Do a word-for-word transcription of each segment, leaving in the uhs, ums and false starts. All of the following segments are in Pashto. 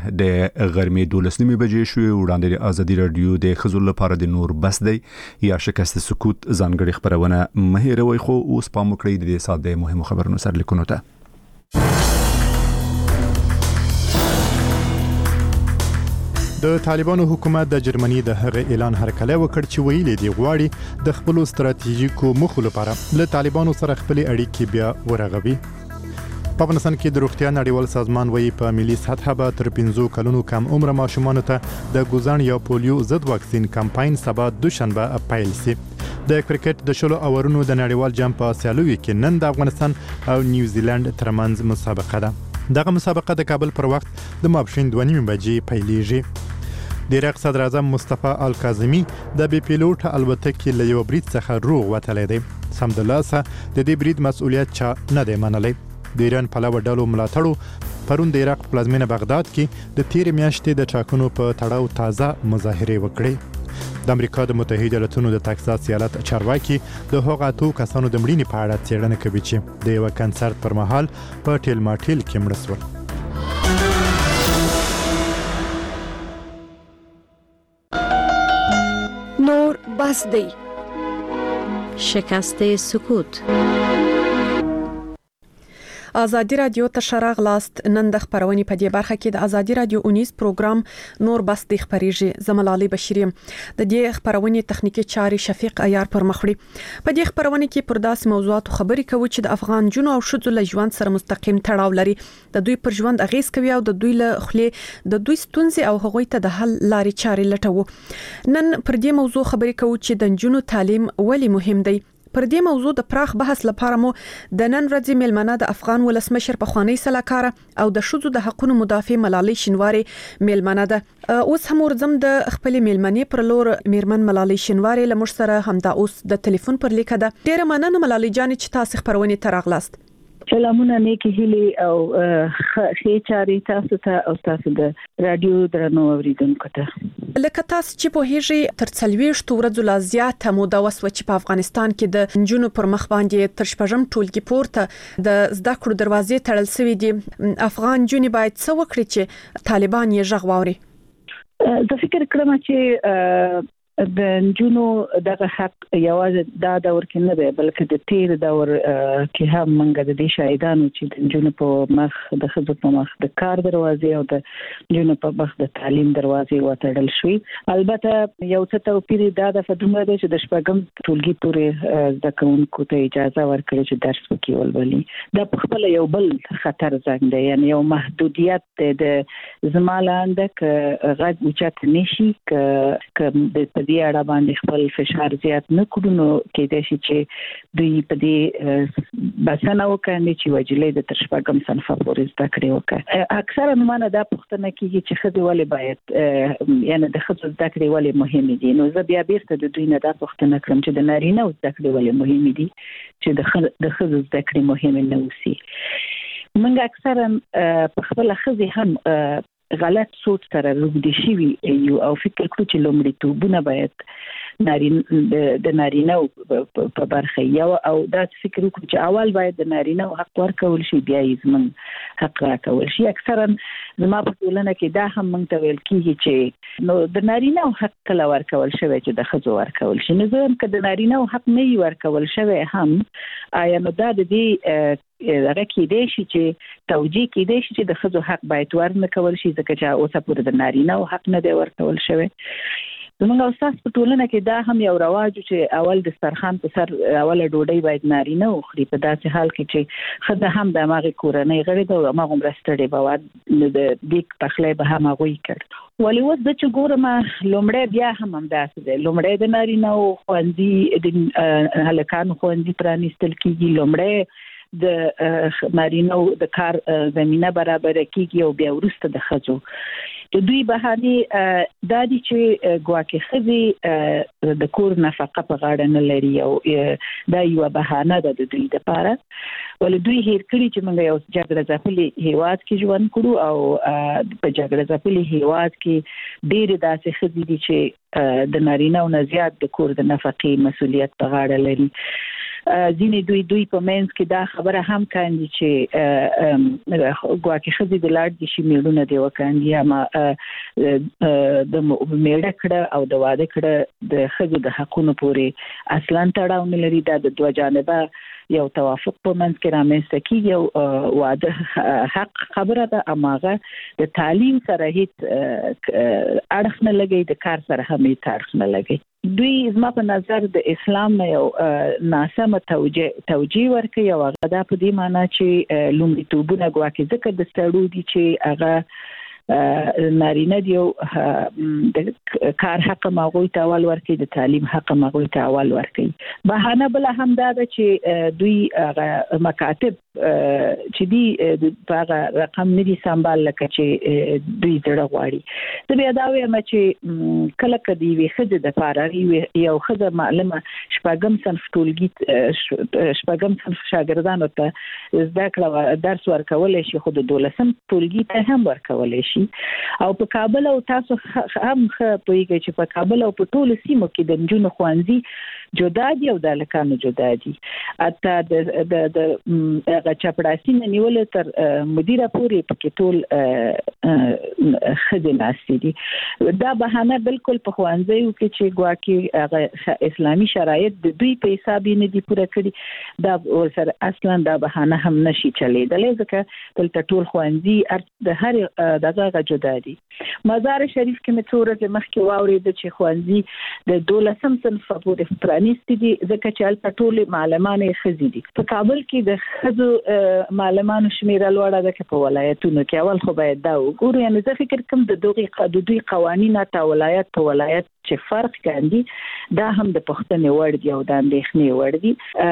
د غرمې دولس نیمې بجې شوې. وړاندې د ازادي رادیو د ښځو لپاره د نور بس دی یا شکست سکوت ځانګړي خبرونه مهیروي، خو اوس پام وکړئ د دې ساده مهمو خبرونو سره لیکونو ته. د طالبانو حکومت د جرمني د هغه اعلان هرکلی وکړ چې ویلي دی غواړي د خپل ستراتیژیکو موخو لپاره له طالبانو سره خپل اړیکې بیا ورغوي. په افغانستان کې د روغتیا نړیوال سازمان وایي په ملي سطحه به تر پنځو کلونو کم عمر ماشومانو ته د ګوزن یا پولیو ضد واکسین کمپاین سبا دوشنبه پیل شي. د کرکټ د شلو اورونو د نړیوال جام په سیالیو کې نن د افغانستان او نیوزیلند ترمنځ مسابقه ده. دغه مسابقه د کابل پر وخت د ماپښین دوه نیمې بجې پیلیږي. د عراق صدر اعظم مصطفی الکاظمی د بي پیلوټ الوتکې له یو برید څخه روغ وتلی دی. سمدلاسه د دې برید مسؤلیت چا نه دی منلی. د ایران پلوه ډلو ملاتړو پرون د عراق پلازمینه بغداد کې د تیر میاشتې د ټاکنو په تړاو تازه مظاهرې وکړې. د امریکا د متحده ایالاتونو د تکساس ایالت چارواکي د هغو اتو کسانو د مړینې په اړه څېړنه کوي چې د یو کنسرت پر مهال په ټیل ماټیل کې مړه شول. نور بس دی. شکست سکوت. ازادي رادیو ته شراغ لاست. نن د خبرونې په دې برخه کې د ازادي رادیو اونیز پروګرام نور بس د خبريږي. زملالي بشيري د دې خبرونې تخنیکی چاري شفیق عیار پر مخړي. په دې خبرونې کې پر داسې موضوعات خبري کوي چې د افغان جنو او شذو له ژوند سره مستقیم تړاو لري. د دوی پر ژوند اغیز کوي او د دوی له خلی د دوی ستونزې او هغوی ته د حل لارې چاري لټوي. نن پر دې موضوع خبري کوي چې د جنو تعلیم ولې مهم دی. پر دې موضوع د پراخ بحث لپاره مو د نن ورځې ملمنه د افغان ولسمشر په خوانی سلاکار او د شذو د حقوقو مدافع ملالۍ شینواری ملمنه ده. اوس هم ورزم د خپل ملمنې پر لور میرمن ملالۍ شینواری لمر سره همدا اوس د ټلیفون پر لیکه ده. ډیره مننه ملالۍ جان چې تاسو خبرونه تراغلاست. سلامونه نیکی هیلی او خې چاري تاسو ته او تاسو د رادیو درنو اوریدونکو ته. لکه تاسو چې په هیڅ تر څلويشت ورځو لا زیاته موده وسوه چې په افغانستان کې د جنونو پر مخ باندې تر شپږم ټولګي پورته د زده کړو دروازې تړل شوې دي. افغان جنې باید څه وکړي چې طالبان یې ژغ واوري؟ زه فکر کوم چې د جنو دغه حق یوازې دا دور کې نه دی بلکې د تیر دور کې هم موږ د دې شاهدانو چې د جنو په مخ د خځو په مخ د کار دروازې او د جنو په مخ د تعلیم دروازې وتړل شوې. البته یو څه توپیر دا د فدومره دی چې د شپږم ټولګي پورې زده کوونکو ته اجازه ورکړي چې درس وکړي ولولي. دا په خپل یو بل خطر زنګ دی، یعنی یو محدودیت د زمالاند ک غږ اوچت نشي ک د دې اړه باندې خپل فشار زیات نه کړو نو کېدای شي چې دوی په دې بسنه وکړي چې وجلې د تر شپږم صنف پورې زده کړې وکړي. اکثره نمونه دا پوښتنه کیږي چې خځې ولې باید یعنی د خځو زده کړې ولې مهمه دي. نو زه بیا بیرته د دوی نه دا پوښتنه کوم چې د نارینه زده کړې ولې مهمه دي چې د خځو زده کړې مهمه نه وسی. موږ اکثره په خپل خځې هم غلط سوچ سره روږدي شوي یو او فکر کړو چې لومړیتوبونه باید نارینه د نارینه په برخه یو او دا فکر وکړو چې اول باید د نارینه حق ورکول شي بیا یې زموږ حق راکول شي. اکثرا زما په ټولنه کې دا هم موږ ته ویل کېږي چې نو د نارینه حق کله ورکول شوی چې د ښځو ورکول شي. نو زه هم که د نارینه حق نه وي ورکول شوی هم آیا نو دا د دې هغه کېدای شي چې توجیه کېدای شي چې د ښځو حق باید ورنه کول شي ځکه چې اوسه پورې د نارینه حق نه دی ورکول شوی. زموږ استاد په ټولنه کې دا هم یو رواج چې اول د دسترخوان په سر اوله ډوډۍ باید نارینه وخوري، په داسې حال کې چې ښځه هم د هماغې کورنۍ غړې ده او هماغومره ستړې به وه نو د دیګ پخلی به هم هغوی کړ. ولې اوس زه چې ګورم لومړی بیا هم همداسې دی. لومړی د نارینهو ښوونځي د هلکانو ښوونځي پرانیستل کېږي، لومړی د نارینهو د کار زمینه برابره کېږي او بیا وروسته د ښځو. د دوی بهانې دا دي چې ګواکې ښځې د کور نفقه په غاړه نه لري او دا یوه بهانه ده د دوی دپاره. ولې دوی هیر کړي چې موږ یو جګړه ځپلي هیواد کې ژوند کړو او په جګړه ځپلي هیواد کې ډېرې داسې ښځې دي چې د نارینهو نه زیات د کور د نفقې مسؤلیت په غاړه لري. ځینې دوی دوی په منځ کې دا خبره هم کاندي چې ګواکې ښځې د لاړ دي شي میړونه دی وکاندي اما د میړه کړه او د واده کړه د ښځو د حقونو پورې اصلا تړاو نه لري. دا د دوه جانبه یو توافق په منځ کې رامنځته کیږي او واده حق خبره ده اما هغه د تعلیم سره هیڅ اړخ نه لګي، د کار سره هم هیڅ اړخ نه لګي. دوی زما په نظر د اسلام نه یو ناسمه توجیه توجیه ورکوي او هغه دا په دې معنی چې لومړیتوبونه ګواکې ځکه د ستړو دي چې هغه نارینه دی او د کار حق مغوي ته اول ورکړي، د تعلیم حق مغوي ته اول ورکړي. بهانه بل هم دا ده چې دوی مکاتب چې دی په هغه رقم ندي سمبال لکه چې دوی زړه غواړي. زه بیا دا وایم چې کله کدی وي خځه د فارغي یو خځه معلمه شپږم صنف ټولګي شپږم صنف شاګردانو ته زده کړه درس ورکول شي، خو د دولسم ټولګي ته هم ورکول شي. او په کابل او تاسو هم پوهیږئ چې په کابل او په ټولو سیمو کې د نجونو ښوونځي جدا دي او د هلکانو جدا دي. حتی د د چپړاسي نه نیول تر مدیره پورې پکې ټول ښځې ناستې دي. دا بهانه بالکل په ښوونځیو کې چې ګواکې اسلامي شرایط د دوی په حساب نه دي پوره کړي، دا ورسره اصلا دا بهانه هم نشي چلیدلی ځکه دلته ټول ښوونځي د هر دغه جدا دي. مزار شریف کې مې څو ورځې مخکې واورېده چې ښوونځي د دولسم صنف پورې پرانیستي دي ځکه چې هلته ټول معلمان یې ښځې دي. په کابل کې د ښځو معلمانو شمیره لوړه ده که په ولایتونو کې؟ اول خو باید دا وګورو. یعنې زه فکر کوم د دوی قوانین حتی ولایت په ولایت چې فرق کاندي دا هم د پوښتنې وړ دي او د اندېښنې وړ دي.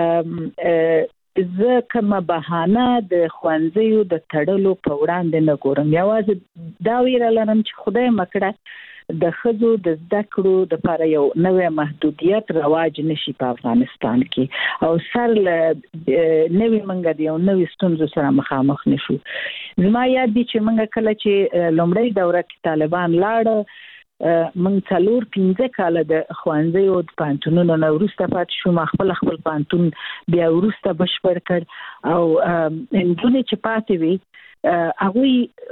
زه کومه بهانه د ښوونځیو د تړلو په وړاندې نه ګورم. یوازې دا ویره لرم چې خدای مکړه د ښځو د زده کړو لپاره یو نوې محدودیت رواج نشي په افغانستان کې او سر له نوې منګه د یو نوې ستونزو سره مخامخ نشو. زما یاد دي چې موږ کله چې لومړی دوره کې طالبان لاړه من څلور پنځه کاله د ښوونځیو د پوهنتونونو نه وروسته پاتې شوم. خپل خپل پوهنتون بیا وروسته بشپړ کړ او نجونې چې پاتې وي هغوی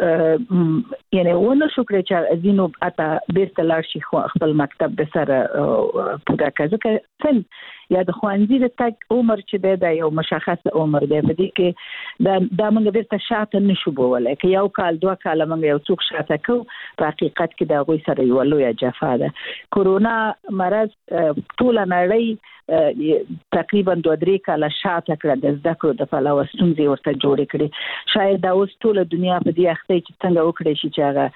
یعنی ونه شو کړی چې ځینو اته بیرته لاړ شي خپل مکتب د سره پوره کړي ځکه څنګه یا د ښوونځي د تګ عمر چې دی دا یو مشخص عمر دی. په دې کې دا دا موږ بیرته شاته نشو بولی که یو کال دوه کاله موږ یو څوک شاته کوو په حقیقت کې د هغوی سره یوه لویه جفا ده. کورونا مرض ټوله نړۍ تقریبا دوه درې کاله شاته کړه د زده کړو د پلوه ستونزې ورته جوړې کړې. شاید دا اوس ټوله دنیا په دې اخته چې څنګه وکړی شي چې هغه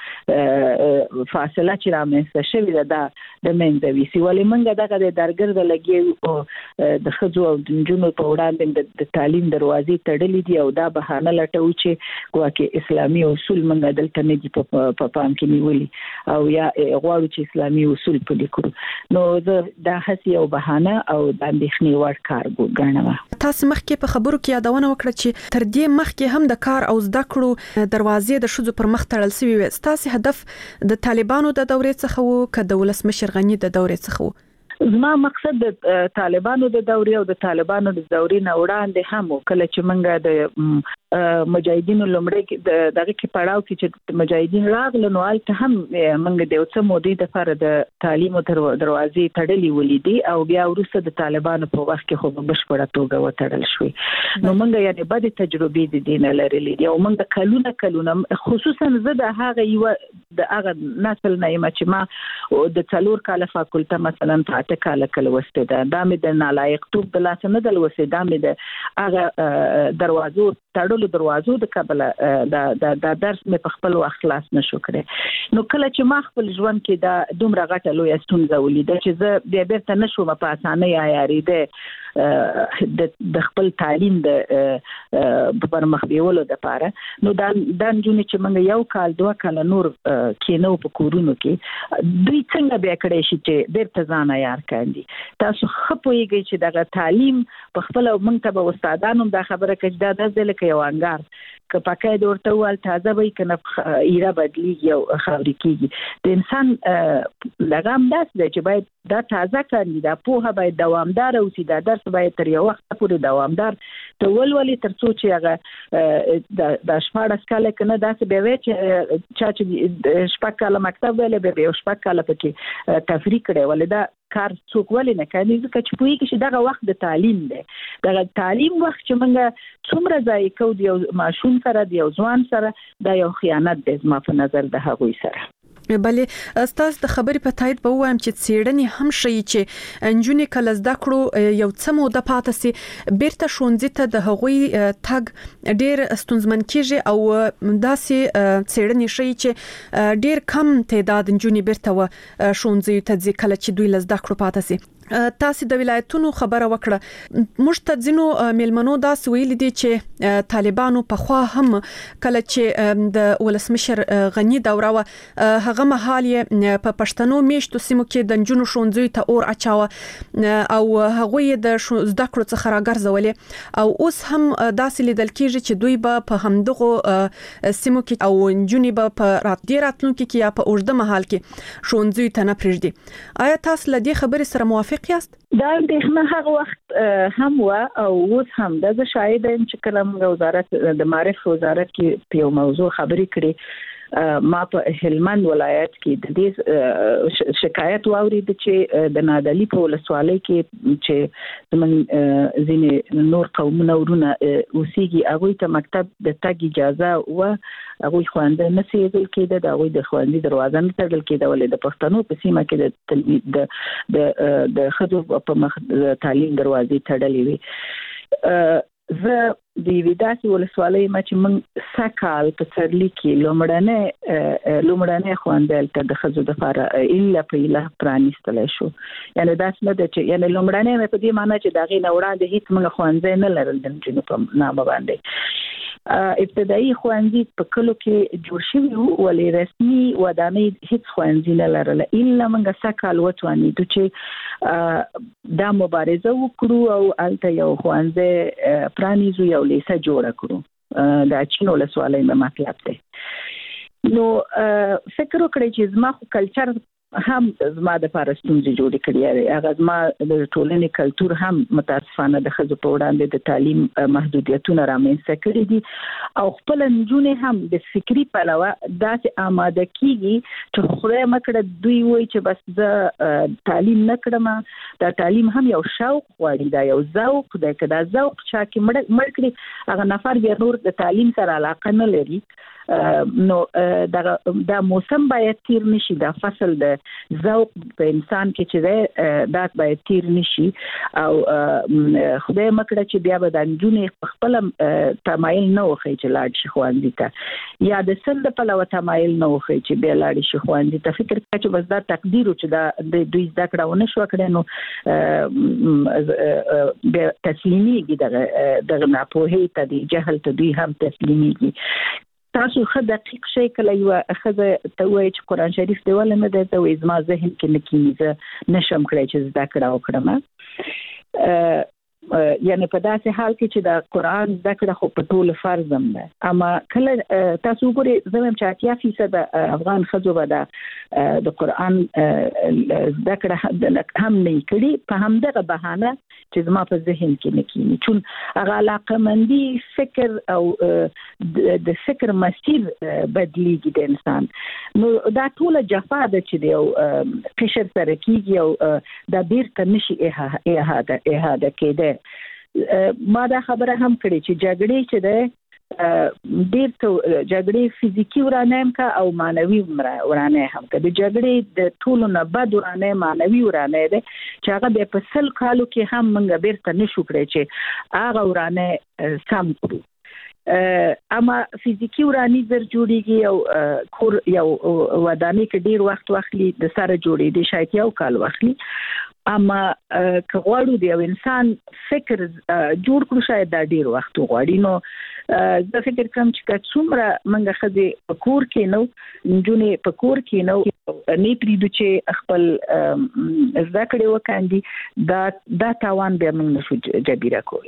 فاصله چې رامنځته شوې ده دا د منځه ویسي. ولې موږ دغه د درګرده لګیو د ښځو او د نجونو په وړاندې د تعلیم دروازې تړلې دي او دا بهانه لټوو چې ګواکې اسلامي اصول موږ دلته نه دي په پام کې نیولي او یا غواړو چې اسلامي اصول پلي کړو. نو زه دا هسې یو بهانه او د اندېښنې وړ کار ګڼم. تاسو مخکې په خبرو کې یادونه وکړه چې تر دې مخکې هم د کار او زده کړو دروازې د ښځو پر مخ تړل شوې وې. ستاسو هدف د طالبانو د دورې څخه وو که د ولسمشر غني د دورې څخه وو؟ زما مقصد د طالبانو د دورې او د طالبانو د دورې نه وړاندې هم کله چې موږ د مجاهدینو لومړی دغه کې پړاو کې چې مجاهدین راغله نو هلته هم موږ د یو څه مودې دپاره د تعلیمو دروازې تړلې ولیدې او بیا وروسته د طالبانو په وخت کې خو په بشپړه توګه وتړل شوې. نو موږ یعنې بدې تجربې د دې نه لرلې دي او موږ کلونه کلونه خصوصا زه د هغه یوه د هغه نسل نه یم چې ما د څلور کاله فاکولته مثلا په اته کاله کې لوستې ده. دا مې د نالایقتوب د لاسه نه ده لوستې، دا مې د هغه دروازو تړلو دروازو د کبله دا دا درس مې په خپل وخت خلاص نشو کړی. نو کله چې ما خپل ژوند کې دا دومره غټه لویه ستونزه ولیده چې زه بیا بیرته نشوم په اسانۍ عیارېده د خپل تعلیم د پرمخ بیولو دپاره. نو دا دا نجونې چې موږ یو کال دوه کاله نور کېنو په کورونو کې دوی څنګه بیا کړی شي چې بیرته ځان عیار کاندي. تاسو ښه پوهېږئ چې دغه تعلیم په خپله موږ ته به استادانو هم دا خبره کوي چې دا داسې دی لکه یو انګار که پکې ورته ول تازه وي کنه ایره بدلیږي او خاوري کیږي د انسان لږه هم داس دی چې باید دا تازه کړي دا پوهه باید دوامدار اوسي دا درس باید تر یو وخت پورې دوامدار ته ولولي تر څو چې هغه د شپږ کاله کنه داسې به وي چې چا چې شپږ کاله مکتب ویل به یو شپږ کاله پکې تفریق کړي ولدا کار څوک ولې نه کوي ځکه چې پوهیږي چې دغه وخت د تعلیم دی دغه تعلیم وخت چې موږ څومره ځای کو دی یو ماشوم سره دی یو ځوان سره دا یو خیانت دی زما په نظر د هغوی سره بلې استاد د خبرې په تایید به وایم چې څېړنې هم شي چې انجونې کله زده کړو یو څه مو د پاتې سي بیرته ښوونځي ته د هغوی تګ ډېر ستونزمن کیږي او داسې څېړنې شي چې ډېر کم تعداد انجونې بیرته و ښوونځي ته ځي کله چې دوی لزده کړو پاتې سي تاسو د ولایتونو خبره وکړه موږ ته ځینو میلمنو دا ویل دي چې طالبانو په خوا هم کله چې د ولسمشر غنی دوره و هغه مهال یې په پښتنو میشتو سیمو کې د جنونو شونځوي ته اور اچاوه او هغه د زده کړو څخه راګرځولې او اوس هم داسې لیدل کېږي چې دوی به په همدغه سیمو کې او جنونی به په راتلونکي راتلونکي کې یا په اوږده مهال کې شونځوي ته نه پرېږدي آیا تاسو له دې خبرې سره موافق یاست؟ دا اندېښنه هغه وخت هم و او اوس هم د زه شاهد یم چې کله موږ وزارت د معرف وزارت کې په یو موضوع خبرې کړې ما په هلمند ولایت کې د دې شکایت واورید چې د نادعلي په ولسوالۍ کې چې زموږ ځینې نور قومونه ورونه اوسېږي هغوی ته مکتب د تګ اجازه و هغوی خوانده نه سیدل کېده د هغوی د خوندې دروازه نه تړل کېده ولې د پښتنو په سیمه کې د د د خځو په مخ تعلیم دروازې تړلې وي زه د ویداسي ولسوالۍ ما چې من سکال په سرلی کې لومړنه لومړنه خواندل ته د خځو د لپاره الا په اله پرانیستل شو یعنی دا څه د چې یعنی لومړنه په دې معنی چې دغه نوړاندې هیڅ موږ خوانځي نه لرل د جنو په نامه باندې ابتدایي خوانځي په کلو کې جوړ شوی وو ولې رسمي ودانۍ هیڅ خوانځي نه لرل الا موږ سکال وټوانی د چې دا مبارزه وکړو او الته یو خوانځي پرانیزو یو لیسه جوړه کړو دا چینو لسوالۍ مې مطلب دی نو فکر وکړئ چې زما خو کلچر هم زما د پارستونځي جوړې کړې هغه زما د ټولنې کلچر هم متاسفانه د خځو په وړاندې د تعلیم محدودیتونه رامنځته کړي دي او خپل نجونې هم د فکری پلوه داسې آماده کیږي چې خدای مکړه دوی وایي چې بس زه تعلیم نه کړم دا تعلیم هم یو شوق غواړي دا یو ذوق دی که دا ذوق چا کې مړ کړي هغه نفر بیا نور د تعلیم سره علاقه نه لري نو دا دا موسم باید تیر نشي دا فصل د ذوق په انسان کې چې دا باید تیر نشي او خدای مکړه چې بیا به د جنونې خپل تمایل نه وخی چې لاړ شي خوندې ته یا د سند په لور تمایل نه وخی چې بیا لاړ شي خوندې ته فکر کوي چې بس دا تقدیر چې دا د دوی زده کړه ونه شو کړي نو به تسلیميږي دغه دغه ناپوهي ته دی جهل ته دوی هم تسلیميږي تاسو خه دقیق شي کله یو خزه ته وایي چې قران شریف دی ول نه د توې زما ذهن کې نکېږي نشم کړی چې زده کړه وکړم یعنی په داسې حال کې چې د قران زده کړه خو په ټول فرض هم ده اما کله تاسو ګورئ زموږ چې اتیا فیصد افغان خځو به د قران زده کړه هم نه کړي په همدغه بهانه چې زما په ذهن کې نکېږي چون هغه علاقمندي فکر او د فکر مسیر بدلیږي د انسان نو دا ټول جفا ده چې دی قشر سره کیږي او دا بیرته نشي احاده احاده کېده ما دا خبره هم کړې چې جګړې چې ده ډېر ته جګړې فزیکی ورانه کا او مانوي ورانه هم که د جګړې د ټولو نه بد ورانه مانوي ورانه ده چې هغه به په سل کالو کې هم موږ بیرته نشو کړی چې هغه ورانه سم کړو اما فزیکی ورانی زر جوړیږي او کور یو ودانۍ کې ډیر وخت واخلي د سره جوړې دي شاید یو کال واخلي اما که غواړو دی او انسان فکر جوړ کړو شاید دا ډیر وخت غواړي نو زه فکر کوم چې څومره موږ خځې په کور کې نو نجونې په کور کې نو نه پریدو چې خپل زده کړې وکاندي دا دا تاوان به موږ نشو جبیره کولای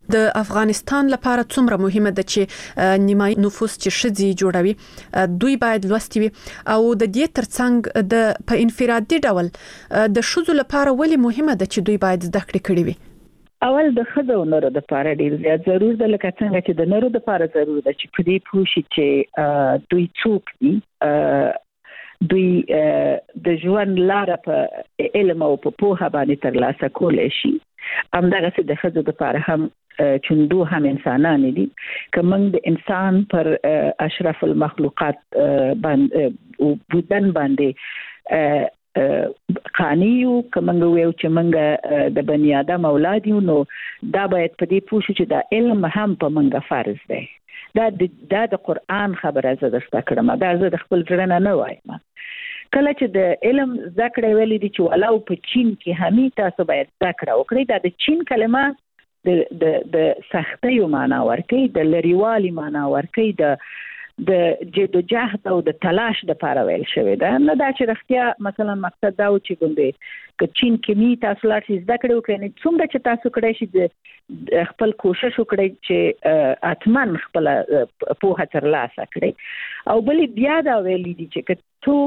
د افغانستان لپاره څومره مهمه ده چې نیمای نفوس چې شذي جوړوي دوی باید لوستي وي او د دې ترڅنګ د په انفرادي ډول د شذو لپاره ولې مهمه ده چې دوی باید زده کړې کړي وي؟ اول د خزو نورو د لپاره ډیر زیات ضروري ده، لکه څنګه چې د نورو د لپاره ضروري ده چې په دې پوښي چې دوی څوک دي، دوی د ژوند لاره په علم او په پوهه باندې ترلاسه کولای شي. همدغه څه د خزو د لپاره هم چوندو هم انسانان دي، کوم د انسان پر اشرف المخلوقات باندې او بودن باندې قانیو کومنګ ویو چې منګه د بنی آدم اولاد یو، نو دا باید په دې پوښتنه چې دا علم هم په منګه فرض دی. دا د د قرآن خبره زده کړم، دا زه د خپل ځړنه نه وایم. کله چې د علم ذکر ویلي دي چې ولاو په چین کې همي تاسو باید ذکر وکړئ، دا د چین کلمه د د د سختۍ معنا ورکوي، د لریوالي معنا ورکوي، د د جدوجهد او د تلاش د لپاره ویل شوی ده. نه دا چې رښتیا مثلا مقصد دا و چې ګوندې ک چین کې می تاسو لار شي زده کړو کنه څومره چې تاسو کړئ شي خپل کوشش وکړئ چې اتمن خپل په هڅه ترلاسه کړئ. او بل بیا دا ویل دي چې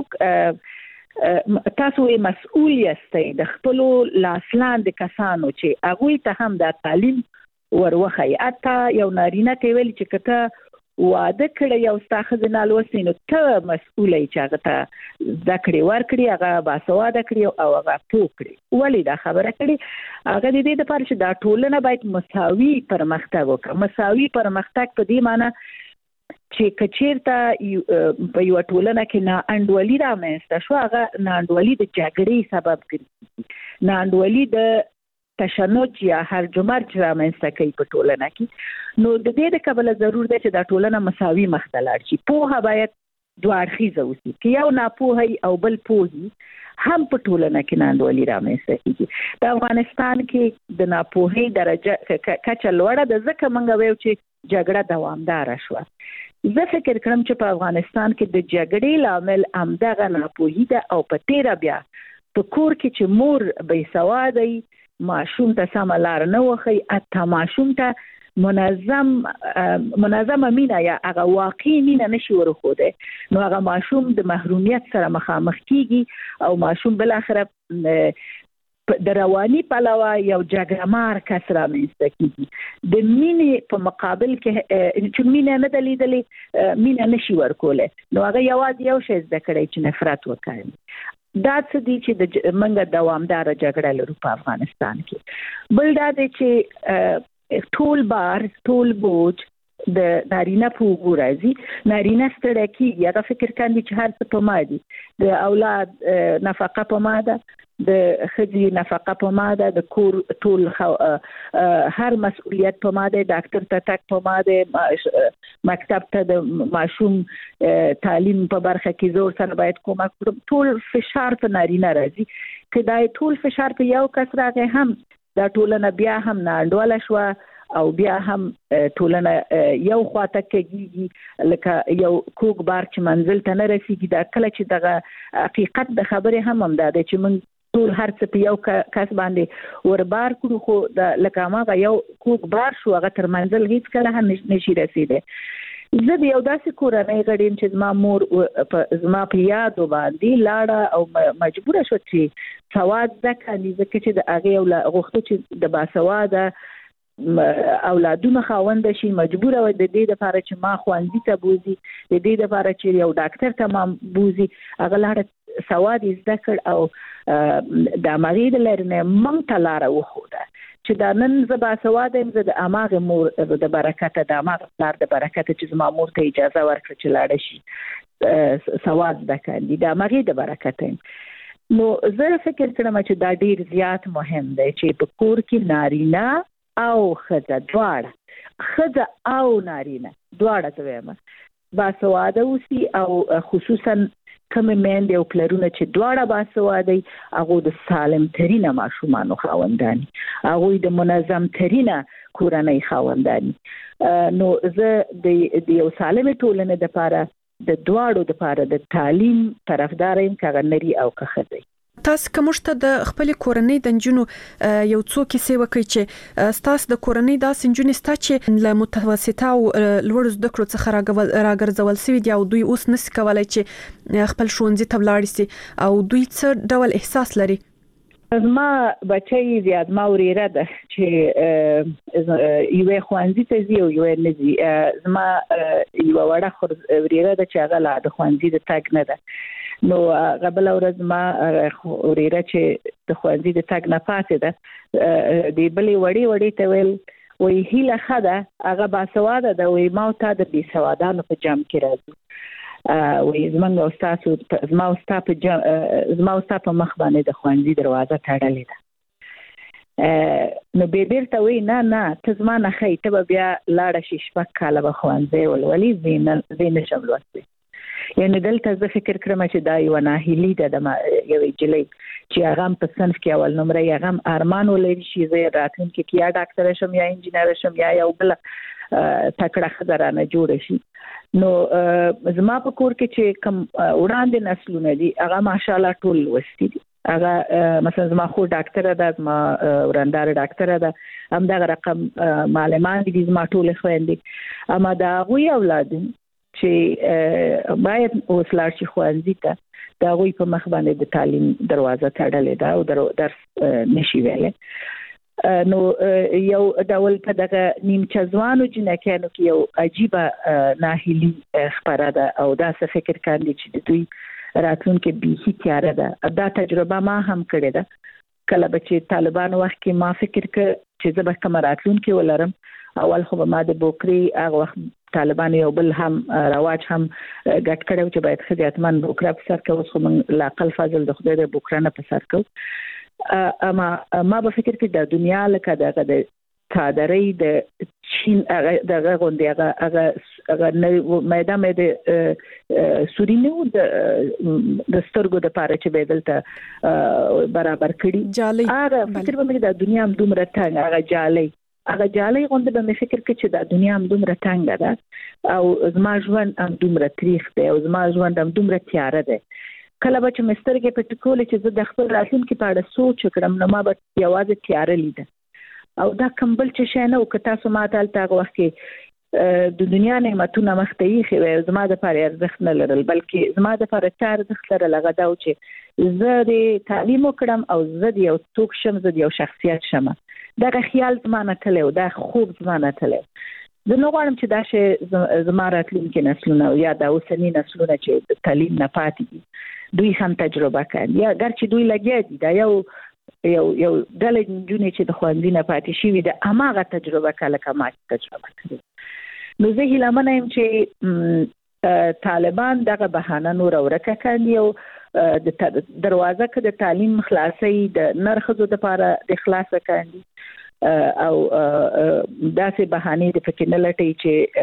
څوک تاسو یې مسؤل یاستئ د خپل لاسلاند کسانو چې هغه ته هم د تعلیم وروخی. اته یو نارینه ته ویل چې کته واده کړی یو ستاخذ نه لوسي نو ته مسؤلې چې هغه ته ذکر ورکړي، هغه باسواده کړی او هغه پوکړي. ولې دا خبره کړي؟ هغه د دې لپاره چې دا ټولنه باید مساوي پرمختګ وکړي. مساوي پرمختګ په دې معنی چې کچیرته په یو ټولنه کې نه انډولي رامنځته شو، هغه نه انډولي د جګړې سبب ګرځي، نه انډولي د تشنج یا هرج و مرج رامنځته کوي په ټولنه کې. نو د دې د کبله ضرور ده چې دا ټولنه مساوي مخ ته لاړ شي. پوهه باید دوه اړخیزه وي، چې یو ناپوهي او بل پوهي هم په ټولنه کې ناندولي رامنځته کیږي. د افغانستان کې د ناپوهي درجه کچه لوړه ده، ځکه موږ وایو چې جګړه دوامدار شوه. زه فکر کوم چې په افغانستان کې د جګړې لامل همدغه ناپوهي ده او په تیره بیا په کور کې چې مور بې سوادی ماشوم ته سم لار نه وخی، اته ماشوم ته منظم منظمه مینا یا هغه واقعي مینا نشي ورخوده، نو هغه ماشوم د محرومیت سره مخامخ کیږي او ماشوم بل اخره د رواني پلوه یو جګړمار کس رامنځته کیږي. د مینې په مقابل کې چې مینه نه دلیدلې مینه نشي ورکوله، نو هغه یوازې یو شی زده کړی چې نفرت وکړي. دا څه دي چې د منګه دوامدار جګړه لرو په افغانستان کې. بل دا دی چې ټول بار ټول بوج د نارینه په وګړو راځي، نارینه ستړی کیږي، هغه فکر کوي چې هر څه په ما دي، د اولاد نفقه په ما ده، د ښځې نفقه په ما ده، د کور ټول هر مسؤلیت په ما ده، ډاکټر ته تک په ما ده، مکتب ته د ماشوم تعلیم په برخه کې زور سره باید کومک وکړم. ټول فشار په نارینه راځي. که دا ټول فشار په یو کس راغی هم دا ټولنه بیا هم نه انډوله شوه او بیا هم ټولنه یو خواته کېږي لکه یو کوک بار چې منزل ته نه رسیږي. دا کله چې دغه حقیقت د خبرې هم هم دا دی چې موږ ټول هر څه په یو کس باندې وربار کړو، خو د لکه ماغه یو کوک بار شو هغه تر منزل هیڅ کله هم نشي رسیدي. زه د یو داسې کورنۍ غړیم چې زما مور زما په یادو باندې لاړه او مجبوره شو چې سواد زده کړي، ځکه چې د هغې غوښته چې د باسواده اولادونه خاوند شي، مجبوره و د دې لپاره چې ما ښوونځي ته بوزي، د دې لپاره چې یو ډاکټر ته ما بوزي. هغه لاړه سواد زده کړ او د مغې د لرنه مونږ ته لاره وښوده چې دا نن زه باسواده یم، زه د اماغه مور د برکته د اماغه پلار د برکته چې زما مور ته اجازه ورکړه چې لاړه شي سواد زده کړي، د اماغه د برکته. نو زه فکر کوم چې دا ډیر زیات مهم دی چې په کور کې نارینه او ښځه دواړه، ښځه او نارینه دواړه ته وایم باسواده اوسي، او خصوصا کوم میندې او پلرونه چې دواړه باسواده هغه د سالم ترینه ماشومانو خاوندان، هغه د منظم ترینه کورنۍ خاوندان. نو زه د یو سالم ټولنې لپاره د دواړو لپاره د تعلیم طرفدار یم، که نری او که ښځه. تاسو کومشته د خپل کورنۍ د جنونو یو څو کیسې وکړي چې تاسو د کورنۍ د سنجونې ستا چې له متوسطه او لوړ زده کړو څخه راګرځول سوي دي او دوی اوس نس کولای چې خپل ښوونځي ته ولاړ شي او دوی څه ډول احساس لري؟ زما بچي زیات ما وريره ده چې یو خوانزي ته زی او یو نه زی زما یو وړه خور وريره ده چې هغه لا د خوانزي د تاګ نه ده نو قبل ورځ ما وريره چې د خوانزي د تاګ نه پاتې ده دی بلې وړي وړي ته ویل وی هیله خده هغه باسواده ده وی ما ته د بي سوادانو په جام کې راځي وی زمونږ استاد زما استاد په زما استاد په مخ باندې د خوانزي دروازه تړلې ده نو به بیرته وی نه نه ته زما نه خې ته بیا لاړه شي شپږ کاله به خوانزي ولولي زین زین شملوسي یعنی دلته زه فکر کړم چې دا یو ناهیلی ده د یو جلې چې هغه په صنف کې اول نمبر یې هغه ارمان ولري چې زه راتلونکي کې یا ډاکټر شم یا انجینر شم یا یو بل تکړه خزرانه جوړ شي نو زما په کور کې چې کم وړاندې نسلونه دي هغه ماشاءالله ټول وستي دي هغه مثلا زما خو ډاکټر ده ما ورندار ډاکټر ده هم دا رقم معلمان دي زما ټول خويندې اما دا غوي اولاد چې باید اوسلار شي خوانزي ته دا غوي په مخ باندې د تعلیم دروازه تړلې ده او درس نشي ویلې نو یو ډول په دغه نیمچه ځوانو جنکانو کې یو عجیبه ناهیلی خبره ده او دا څه فکر کاندي چې دوی راتلونکي به تیار ده دا تجربه ما هم کړې ده کله چې طالبان وخت کې ما فکر ک چې زه به کوم راتلونکي ولرم اول خو ما د بوکری هغه وخت طالبان یو بل هم رواج هم ګټ کړو چې باید خدمتمن بوکرا په سر کې اوس خو من لا قل فضل د خدای د بوکرا نه په سر کې اما ما به فکر کې د دنیا لکه دغه د کادري د چین دغه غونډه هغه هغه هغه مېدا مې د سورینو د د سترګو د پاره چې بدلته برابر کړي جالي هغه فکر به مې د دنیا هم دومره ته هغه جالي هغه جالي غونډه به مې فکر کې چې د دنیا هم دومره تنګ ده او زما ژوند هم دومره تاریخ دی او زما ژوند هم دومره تیار دی کله به چې مسترګې په ټکول چې زه د خپل راتلونکي په اړه سوچ وکړم نو ما به یوازې تیار لیده او دا کمبل چې شنه او که تاسو ما ته تاغه وخت کې د دنیا نعمتونه مختې خو زما د پاره ارزښت نه لرل بلکې زما د پاره تار ارزښت لرل هغه دا چې زه د تعلیم وکړم او زه د یو څوک شم زه د یو شخصیت شم دا خیال زمانه تلو دا خوب زمانه تلو زه نو غواړم چې دا شی زما راتلونکي نسلونه یا دا اوسنی نسلونه چې د تعلیم نه پاتې دي دوی هم تجربه کوي یا ګرچې دوی لګیا دي دا یو یو یو ډله جنونی چې د خوندې نه پاتې شي د اماغه تجربه کله کما تجربه کوي نو زه هیله منم چې طالبان دغه بهانه نور ورکه کوي او د دروازه کې د تعلیم خلاصي د نرخذو د لپاره د خلاصه کوي او داسې بهانه د فکر نه لټي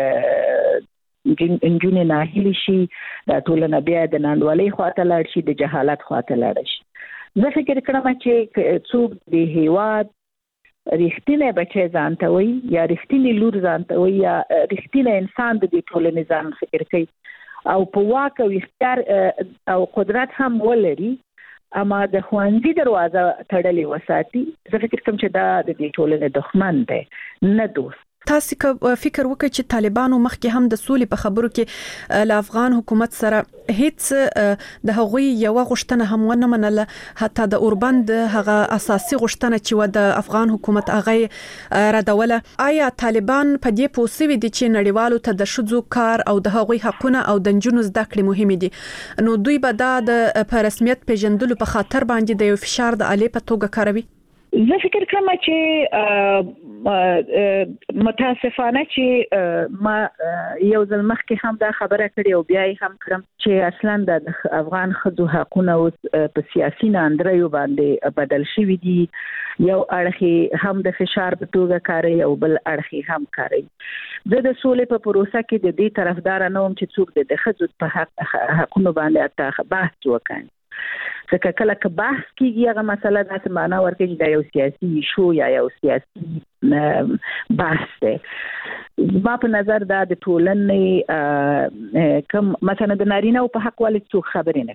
چې انجونې نه هلي شي د ټولنه بیا د ناندوالۍ خواته لاړ شي د جهالت خواته لاړ شي زه فکر کوم چې څوک د هیواد رښتینی بچی ځان ته وي یا رښتینی لور ځان ته وي یا رښتینی انسان د دې ټولنې ځان فکر کوي او په واک او اختیار او قدرت هم ولري اما د خوانزي دروازه تړلې وساتي زه فکر کوم چې دا د دې ټولنې دښمن دی نه دوست تاسو فکر وکړئ چې طالبانو مخکې هم د سولې په خبرو کې ل افغان حکومت سره هیڅ د هغوی یو غوښتنه هم ونه منله حتی د اوربند هغه اساسي غوښتنه چې و د افغان حکومت هغه ردوله آیا طالبان په دې پوسوي دي چې نړیوالو ته د شذو کار او د هغوی حقونه او د جنونو زده کړې مهمه دي نو دوی به دا د په رسمیت پیژندلو په خاطر باندې د یو فشار د الی په توګه کاروي زه فکر کوم چې متاسفانه چې ما یو ځل مخکې هم دا خبره کړې او بیا یې هم کړم چې اصلا د افغان ښځو حقونه اوس په سیاسي ناندریو باندې بدل شوي دي یو اړخ هم د فشار په توګه کاروي او بل اړخ هم کاروي زه د سولې په پروسه کې د دې طرفدار نه وم چې څوک د ښځو په حق حقونو باندې بحث وکړي ځکه کله که بحث کیږي هغه مسله د معنا ورکړي چې دا یو سیاسي شو یا یو سیاسي بحث دی ما په نظر دا د ټولنې کوم مثلا د نارینه په حق ولې څوک خبرې نه کوي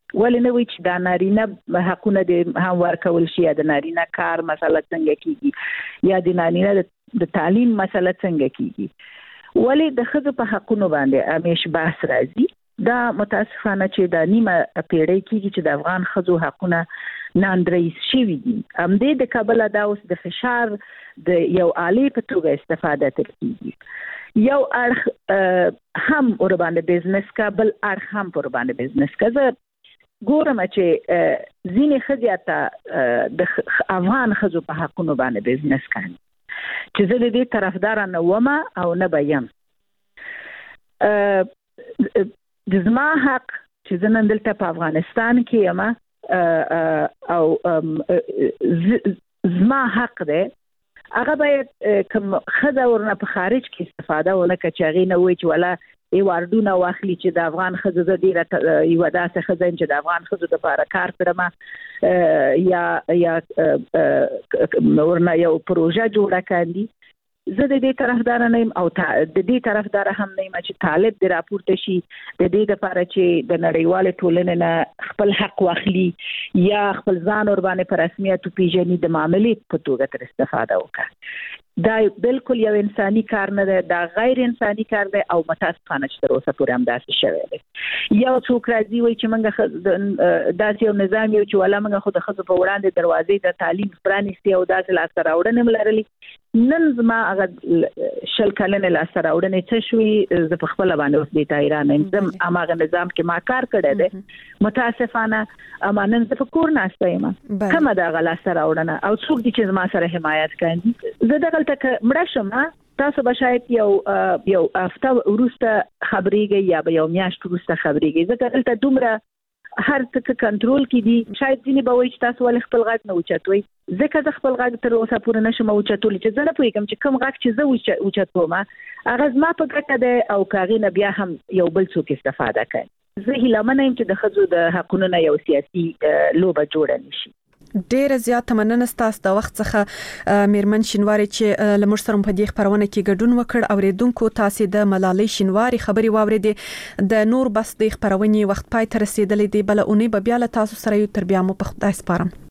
ولې نه وي چې د نارینه حقونه د هم ورکول شي، یا د نارینه کار مسله څنګه کیږي، یا د نارینه د تعلیم مسله څنګه کیږي. ولې د ښځو په حقونو باندې همیش بحث راځي؟ دا متاسفانه چې د نیمه پیړۍ کېږي چې د افغان ښځو حقونه ناندریز شوي دي. همدې د کابل دا اوس د فشار د یو آلې په توګه استفاده تر کېږي. یو اړخ هم ور باندې بزنس کا، بل اړخ هم ور باندې بزنس کا. زه ګورم چې ځینې ښځې ته د افغان ښځو په حقونو باندې بزنس کوي، چې زه د دې طرفدار نه وم او نه به یم. د زما حق چې زه نن دلته په افغانستان کې یم او زما حق دی، هغه باید کوم ښځه ورنه په خارج کې استفاده ونه کړي چې هغې نه وایي چې ولا ایواردونه واخلي چې د افغان ښځو زه ډېره یوه داسې ښځه یم چې د افغان ښځو دپاره کار کړم، یا یا ورنه یو پروژه جوړه کاندي. زه د دې طرفدار نه یم او د دې طرفدار هم نه یم چې طالب د راپورته شي د دې لپاره چې د نړیوالې ټولنې نه خپل حق واخلي یا خپل ځان ور باندې په رسمیت وپېژني، د معاملې په توګه تر استفاده وکړي. دا بالکل یو انساني کار نه دی، دا غیر انساني کار دی او متاسفانه چې تر اوسه پورې همداسې شوی دی. یو څوک راځي وایي چې موږ داسې یو نظام یو چې ولا موږ خو د ښځو په وړاندې دروازې د تعلیم پرانیستې او داسې لاسته راوړنې م لرلې. نن زما هغه شل کلنې لاسته راوړنې څه شوي، زه په خپله باندې اوس دې ته حیرانه یم. زه هماغه نظام کې ما کار کړی دی، متاسفانه اما نن زه په کور ناسته یم. کومه د هغه لاسته راوړنه او څوک دي چې زما سره حمایت کوي؟ زه دغلته مړه شم، تاسو به شاید یو یو هفته وروسته خبرېږئ یا به یو میاشت وروسته خبرېږئ. ځکه دلته دومره هر څه کنټرول کې دي. شاید ځینې به وایي چې تاسو ولې خپل غږ نه اوچتوئ. ځکه زه خپل غږ تر اوسه پورې نشم اوچتولی، چې زه نه پوهېږم چې کوم غږ چې زه اوچتوم هغه زما په ګټه دی او که هغې نه بیا هم یو بل څوک استفاده کوي. زه هیله منه یم چې د ښځو د حقونو نه یو سیاسي لوبه جوړه نه شي. ډیره زیاته مننه ستاسو د وخت څخه میرمن شینواری چې لمر سره په دې خبرونه کې ګډون وکړ. اوریدونکو تاسو د ملالۍ شینواری خبري واوریدې. د نور بس د خبرونې وخت پای ته رسیدلې دی، بل اونۍ به بیا له تاسو سره یو تر بیا مو په خدای سپارم.